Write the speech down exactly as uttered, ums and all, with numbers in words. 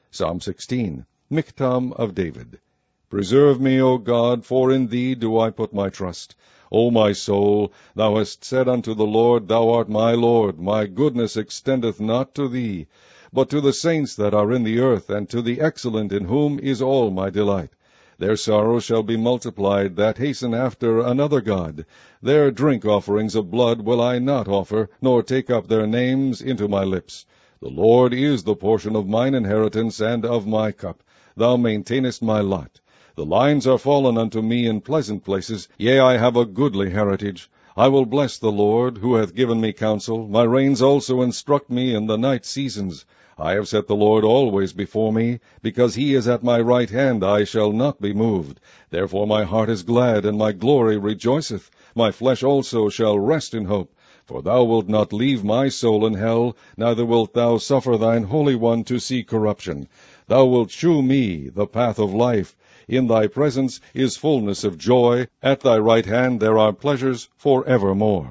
Psalm sixteen, Miktam of David. Preserve me, O God, for in thee do I put my trust. O my soul, thou hast said unto the Lord, Thou art my Lord, my goodness extendeth not to thee, but to the saints that are in the earth, and to the excellent in whom is all my delight. Their sorrow shall be multiplied that hasten after another God. Their drink offerings of blood will I not offer, nor take up their names into my lips. The Lord is the portion of mine inheritance and of my cup. Thou maintainest my lot. The lines are fallen unto me in pleasant places. Yea, I have a goodly heritage. I will bless the Lord, who hath given me counsel. My reins also instruct me in the night seasons. I have set the Lord always before me. Because he is at my right hand, I shall not be moved. Therefore my heart is glad, and my glory rejoiceth. My flesh also shall rest in hope. For thou wilt not leave my soul in hell, neither wilt thou suffer thine Holy One to see corruption. Thou wilt shew me the path of life. In thy presence is fullness of joy. At thy right hand there are pleasures for evermore.